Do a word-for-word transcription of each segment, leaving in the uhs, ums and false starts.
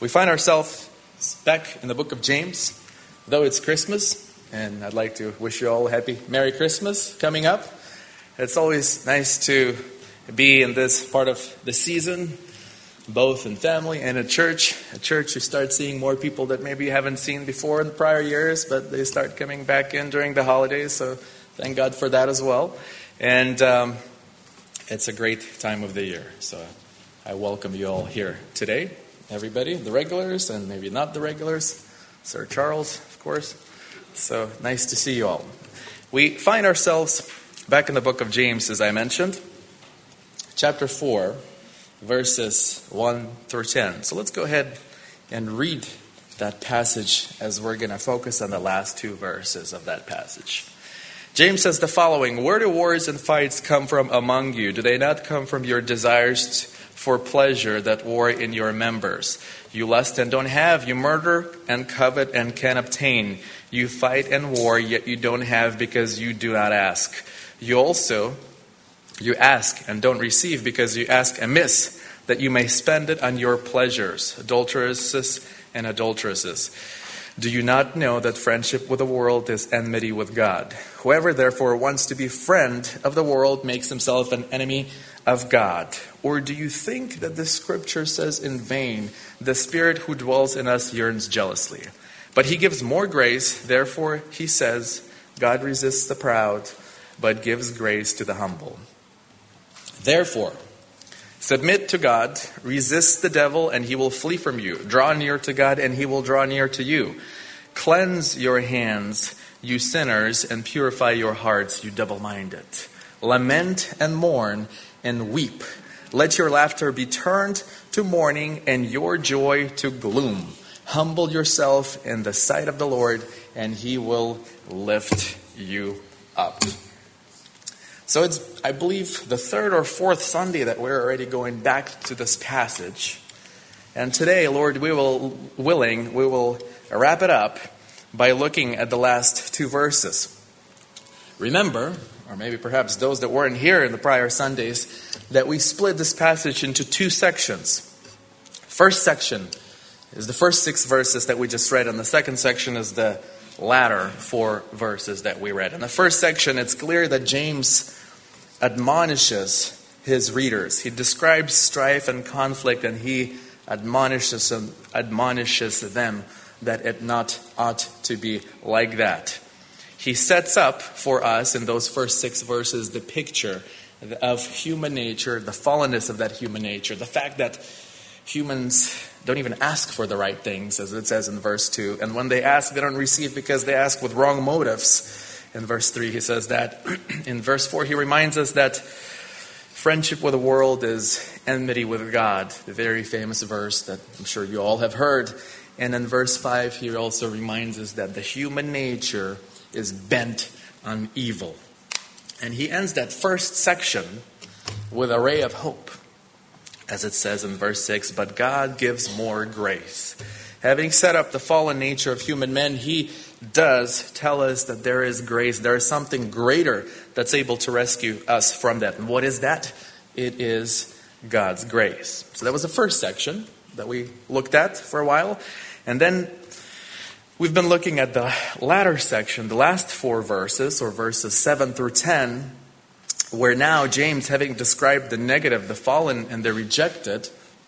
We find ourselves back in the book of James, though it's Christmas, and I'd like to wish you all a happy Merry Christmas coming up. It's always nice to be in this part of the season, both in family and at church. At church, you start seeing more people that maybe you haven't seen before in the prior years, but they start coming back in during the holidays, so thank God for that as well. And um, it's a great time of the year, so I welcome you all here today. Everybody, the regulars and maybe not the regulars, Sir Charles, of course. So nice to see you all. We find ourselves back in the book of James, as I mentioned, chapter four, verses one through ten. So let's go ahead and read that passage as we're going to focus on the last two verses of that passage. James says the following: "Where do wars and fights come from among you? Do they not come from your desires for pleasure that war in your members? You lust and don't have. You murder and covet and can obtain. You fight and war, yet you don't have because you do not ask. You also, you ask and don't receive because you ask amiss, that you may spend it on your pleasures. Adulteresses and adulteresses. Do you not know that friendship with the world is enmity with God? Whoever therefore wants to be friend of the world makes himself an enemy of God. Or do you think that the scripture says in vain, the Spirit who dwells in us yearns jealously? But he gives more grace. Therefore he says, God resists the proud, but gives grace to the humble. Therefore, submit to God, resist the devil, and he will flee from you. Draw near to God, and he will draw near to you. Cleanse your hands, you sinners, and purify your hearts, you double-minded. Lament and mourn and weep. Let your laughter be turned to mourning and your joy to gloom. Humble yourself in the sight of the Lord, and he will lift you up." So it's, I believe, the third or fourth Sunday that we're already going back to this passage. And today, Lord, we will, willing, we will wrap it up by looking at the last two verses. Remember, or maybe perhaps those that weren't here in the prior Sundays, that we split this passage into two sections. First section is the first six verses that we just read, and the second section is the latter four verses that we read. In the first section, it's clear that James admonishes his readers. He describes strife and conflict, and he admonishes them, admonishes them that it not ought to be like that. He sets up for us in those first six verses the picture of human nature, the fallenness of that human nature, the fact that humans don't even ask for the right things, as it says in verse two. And when they ask, they don't receive because they ask with wrong motives. In verse three, he says that. In verse four, he reminds us that friendship with the world is enmity with God, the very famous verse that I'm sure you all have heard. And in verse five, he also reminds us that the human nature is bent on evil. And he ends that first section with a ray of hope. As it says in verse six, "But God gives more grace." Having set up the fallen nature of human men, he does tell us that there is grace. There is something greater that's able to rescue us from that. And what is that? It is God's grace. So that was the first section that we looked at for a while. And then we've been looking at the latter section, the last four verses, or verses seven through ten, where now James, having described the negative, the fallen and the rejected,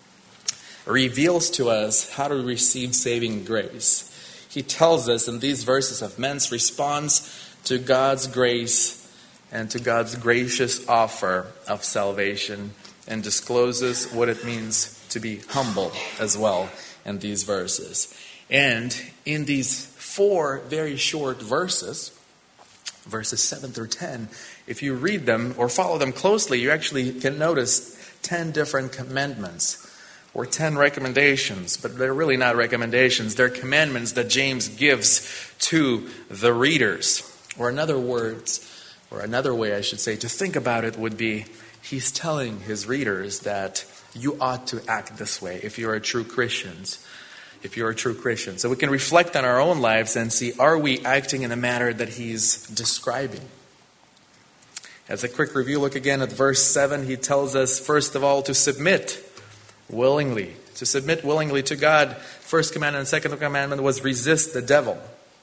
reveals to us how to receive saving grace. He tells us in these verses of man's response to God's grace and to God's gracious offer of salvation, and discloses what it means to be humble as well in these verses. And in these four very short verses, verses seven through ten, if you read them or follow them closely, you actually can notice ten different commandments or ten recommendations. But they're really not recommendations. They're commandments that James gives to the readers. Or in other words, or another way I should say to think about it would be, he's telling his readers that you ought to act this way if you're a true Christian. If you're a true Christian. So we can reflect on our own lives and see, are we acting in a manner that he's describing? As a quick review, look again at verse seven. He tells us, first of all, to submit willingly to submit willingly to God. First commandment and second commandment was resist the devil.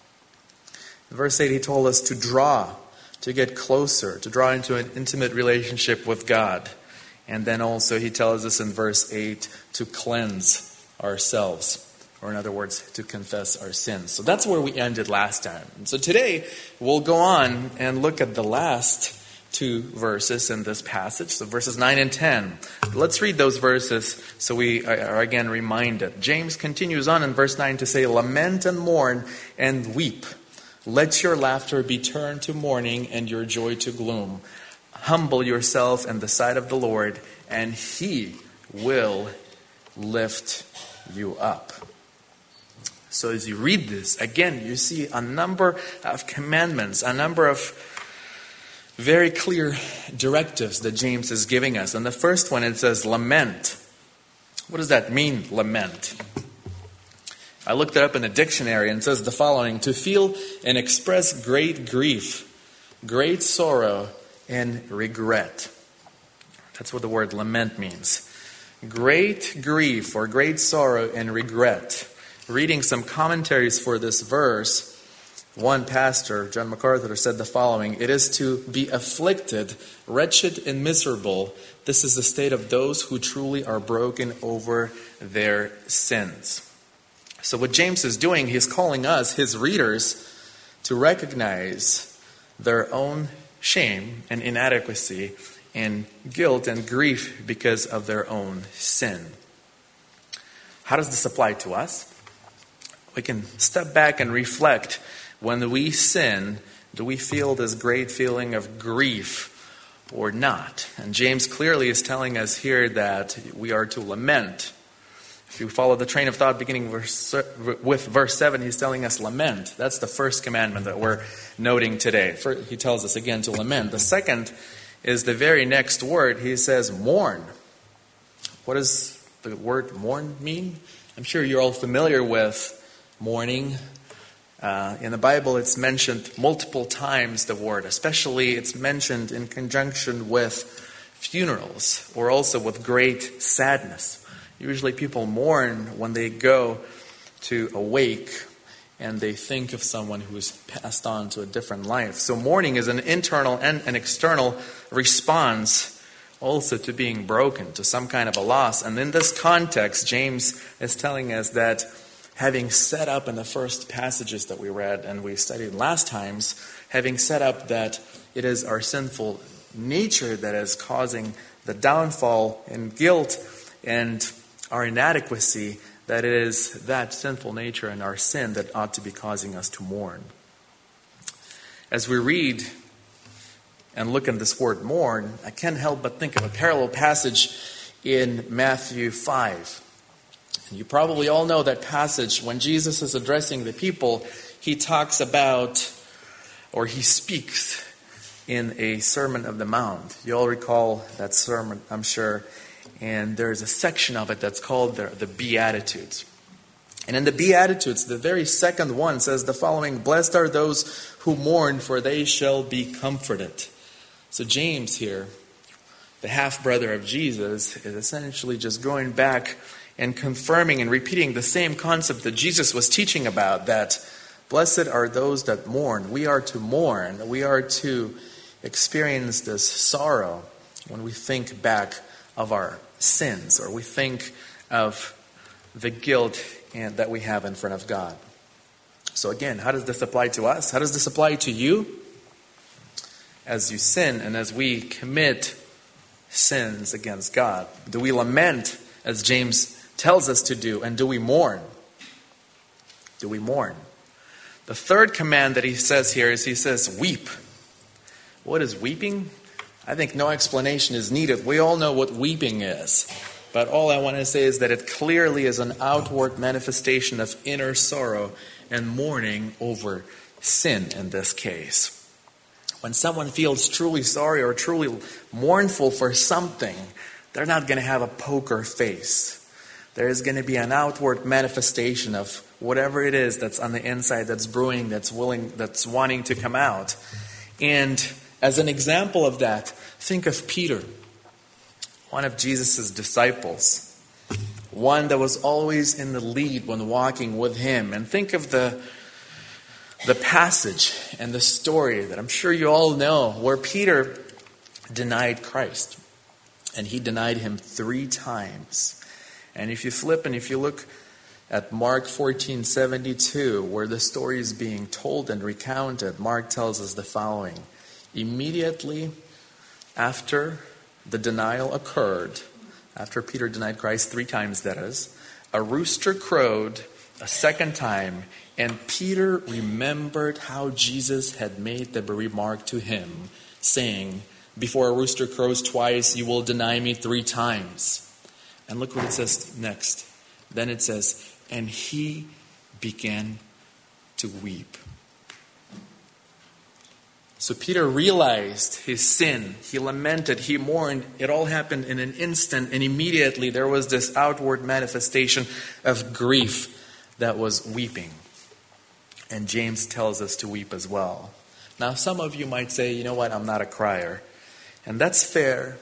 In verse eight, he told us to draw, to get closer, to draw into an intimate relationship with God. And then also he tells us in verse eight to cleanse ourselves. Or in other words, to confess our sins. So that's where we ended last time. And so today, we'll go on and look at the last two verses in this passage. So verses nine and ten. Let's read those verses so we are again reminded. James continues on in verse nine to say, lament and mourn and weep. Let your laughter be turned to mourning and your joy to gloom. Humble yourself in the sight of the Lord, and he will lift you up. So as you read this, again, you see a number of commandments, a number of very clear directives that James is giving us. And the first one, it says lament. What does that mean, lament? I looked it up in the dictionary and it says the following: to feel and express great grief, great sorrow, and regret. That's what the word lament means. Great grief or great sorrow and regret. Reading some commentaries for this verse, one pastor, John MacArthur, said the following: it is to be afflicted, wretched, and miserable. This is the state of those who truly are broken over their sins. So what James is doing, he's calling us, his readers, to recognize their own shame and inadequacy and guilt and grief because of their own sin. How does this apply to us? We can step back and reflect. When we sin, do we feel this great feeling of grief or not? And James clearly is telling us here that we are to lament. If you follow the train of thought beginning verse, with verse seven, he's telling us lament. That's the first commandment that we're noting today. First, he tells us again to lament. The second is the very next word. He says mourn. What does the word mourn mean? I'm sure you're all familiar with mourning. Uh, in the Bible, it's mentioned multiple times, the word. Especially, it's mentioned in conjunction with funerals or also with great sadness. Usually people mourn when they go to a wake and they think of someone who's passed on to a different life. So mourning is an internal and an external response also to being broken, to some kind of a loss. And in this context, James is telling us that having set up in the first passages that we read and we studied last times, having set up that it is our sinful nature that is causing the downfall and guilt and our inadequacy, that it is that sinful nature and our sin that ought to be causing us to mourn. As we read and look at this word mourn, I can't help but think of a parallel passage in Matthew five. And you probably all know that passage. When Jesus is addressing the people, he talks about, or he speaks in a Sermon of the Mount. You all recall that sermon, I'm sure. And there's a section of it that's called the, the Beatitudes. And in the Beatitudes, the very second one says the following: blessed are those who mourn, for they shall be comforted. So James here, the half-brother of Jesus, is essentially just going back and confirming and repeating the same concept that Jesus was teaching about, that blessed are those that mourn. We are to mourn. We are to experience this sorrow when we think back of our sins, or we think of the guilt and that we have in front of God. So again, how does this apply to us? How does this apply to you? As you sin and as we commit sins against God, do we lament as James tells us to do, and do we mourn? Do we mourn? The third command that he says here is he says, weep. What is weeping? I think no explanation is needed. We all know what weeping is. But all I want to say is that it clearly is an outward manifestation of inner sorrow and mourning over sin in this case. When someone feels truly sorry or truly mournful for something, they're not going to have a poker face. There is going to be an outward manifestation of whatever it is that's on the inside, that's brewing, that's willing, that's wanting to come out. And as an example of that, think of Peter, one of Jesus' disciples. one that was always in the lead when walking with him. And think of the the passage and the story that I'm sure you all know, where Peter denied Christ. And he denied him three times. And if you flip and if you look at Mark fourteen seventy-two, where the story is being told and recounted, Mark tells us the following. Immediately after the denial occurred, after Peter denied Christ three times, that is, a rooster crowed a second time, and Peter remembered how Jesus had made the remark to him, saying, before a rooster crows twice, you will deny me three times. And look what it says next. Then it says, and he began to weep. So Peter realized his sin. He lamented, he mourned. It all happened in an instant, and immediately there was this outward manifestation of grief that was weeping. And James tells us to weep as well. Now some of you might say, you know what, I'm not a crier. And that's fair.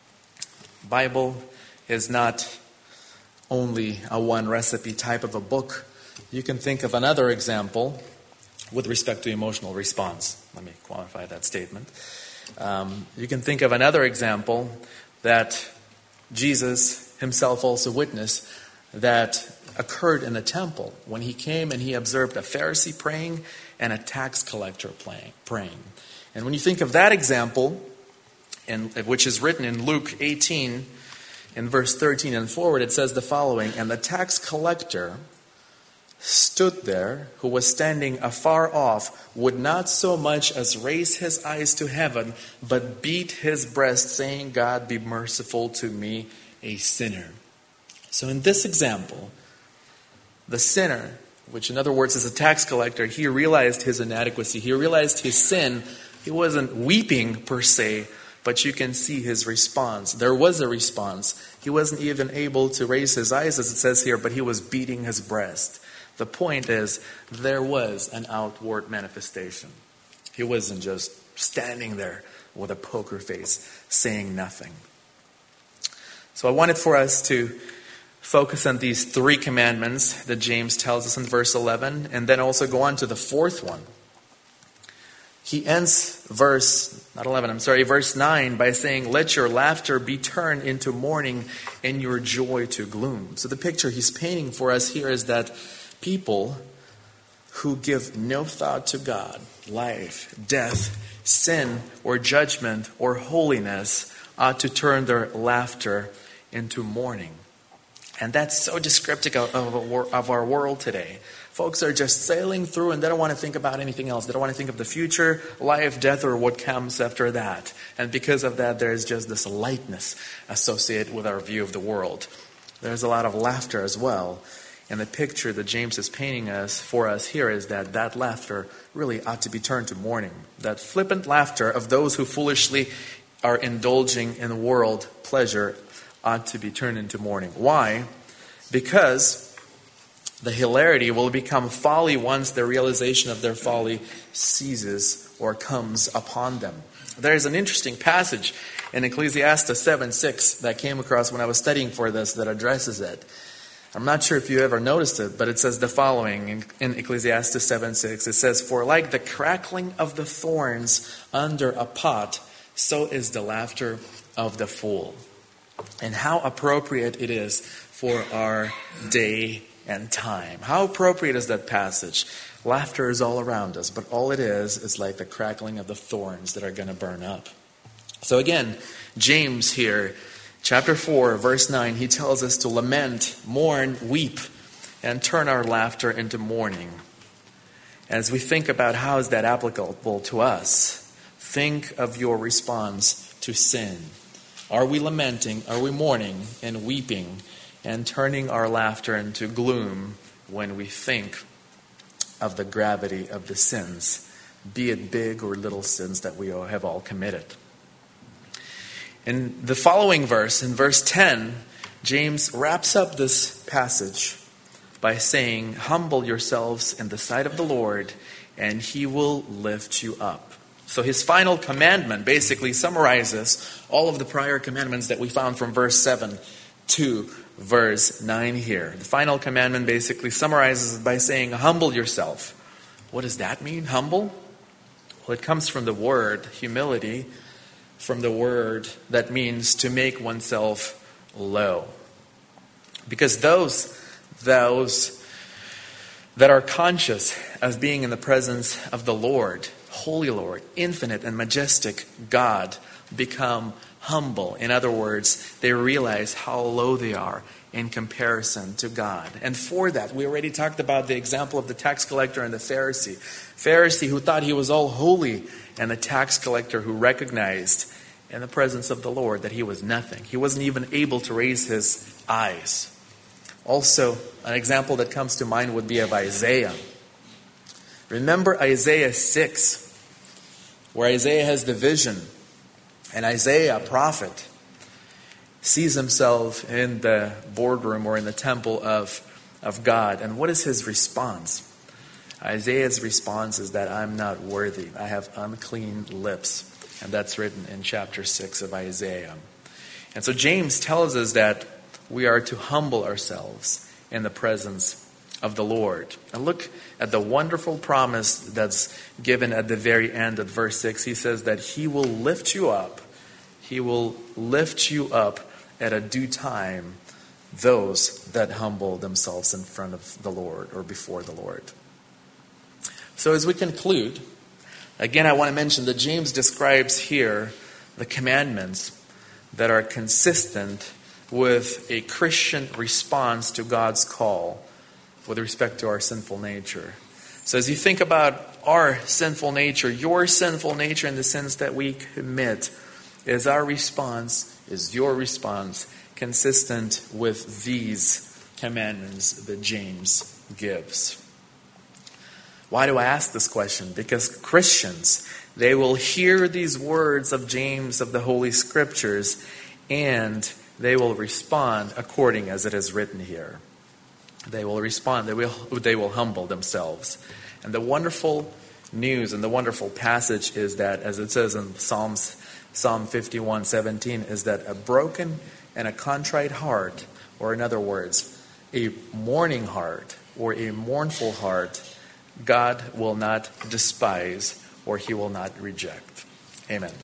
Bible is not only a one recipe type of a book. You can think of another example with respect to emotional response. Let me qualify that statement. Um, you can think of another example that Jesus himself also witnessed that occurred in the temple when he came and he observed a Pharisee praying and a tax collector praying. And when you think of that example, and which is written in Luke eighteen, in verse thirteen and forward, it says the following, and the tax collector stood there, who was standing afar off, would not so much as raise his eyes to heaven, but beat his breast, saying, God, be merciful to me, a sinner. So in this example, the sinner, which in other words is a tax collector, he realized his inadequacy. He realized his sin. He wasn't weeping per se, but you can see his response. There was a response. He wasn't even able to raise his eyes, as it says here, but he was beating his breast. The point is, there was an outward manifestation. He wasn't just standing there with a poker face, saying nothing. So I wanted for us to focus on these three commandments that James tells us in verse eleven, and then also go on to the fourth one. He ends verse, not eleven, I'm sorry, verse nine by saying, let your laughter be turned into mourning and your joy to gloom. So the picture he's painting for us here is that people who give no thought to God, life, death, sin, or judgment, or holiness, ought to turn their laughter into mourning. And that's so descriptive of, of, of our world today. Folks are just sailing through and they don't want to think about anything else. They don't want to think of the future, life, death, or what comes after that. And because of that, there's just this lightness associated with our view of the world. There's a lot of laughter as well. And the picture that James is painting us for us here is that that laughter really ought to be turned to mourning. That flippant laughter of those who foolishly are indulging in world pleasure ought to be turned into mourning. Why? Because the hilarity will become folly once the realization of their folly ceases or comes upon them. There is an interesting passage in Ecclesiastes seven six that came across when I was studying for this that addresses it. I'm not sure if you ever noticed it, but it says the following in, in Ecclesiastes seven six. It says, for like the crackling of the thorns under a pot, so is the laughter of the fool. And how appropriate it is for our day and time. How appropriate is that passage? Laughter is all around us, but all it is is like the crackling of the thorns that are going to burn up. So again, James here, chapter four, verse nine, he tells us to lament, mourn, weep, and turn our laughter into mourning. As we think about how is that applicable to us, think of your response to sin. Are we lamenting, are we mourning and weeping and turning our laughter into gloom when we think of the gravity of the sins, be it big or little sins that we have all committed? In the following verse, in verse ten, James wraps up this passage by saying, humble yourselves in the sight of the Lord, and he will lift you up. So his final commandment basically summarizes all of the prior commandments that we found from verse seven to verse nine here. The final commandment basically summarizes it by saying, humble yourself. What does that mean, humble? Well, it comes from the word humility, from the word that means to make oneself low. Because those, those that are conscious of being in the presence of the Lord, Holy Lord, infinite and majestic God, become humble. In other words, they realize how low they are in comparison to God. And for that, we already talked about the example of the tax collector and the Pharisee. Pharisee who thought he was all holy, and the tax collector who recognized in the presence of the Lord that he was nothing. He wasn't even able to raise his eyes. Also, an example that comes to mind would be of Isaiah. Remember Isaiah six, where Isaiah has the vision. And Isaiah, a prophet, sees himself in the boardroom or in the temple of, of God. And what is his response? Isaiah's response is that I'm not worthy. I have unclean lips. And that's written in chapter six of Isaiah. And so James tells us that we are to humble ourselves in the presence of the Lord. And look at the wonderful promise that's given at the very end of verse six. He says that he will lift you up. He will lift you up at a due time, those that humble themselves in front of the Lord or before the Lord. So as we conclude, again, I want to mention that James describes here the commandments that are consistent with a Christian response to God's call with respect to our sinful nature. So as you think about our sinful nature, your sinful nature in the sins that we commit, is our response, is your response consistent with these commandments that James gives? Why do I ask this question? Because Christians, they will hear these words of James of the Holy Scriptures, and they will respond according as it is written here. They will respond, they will, they will humble themselves. And the wonderful news and the wonderful passage is that, as it says in Psalms, Psalm fifty-one seventeen, is that a broken and a contrite heart, or in other words, a mourning heart or a mournful heart, God will not despise or he will not reject. Amen.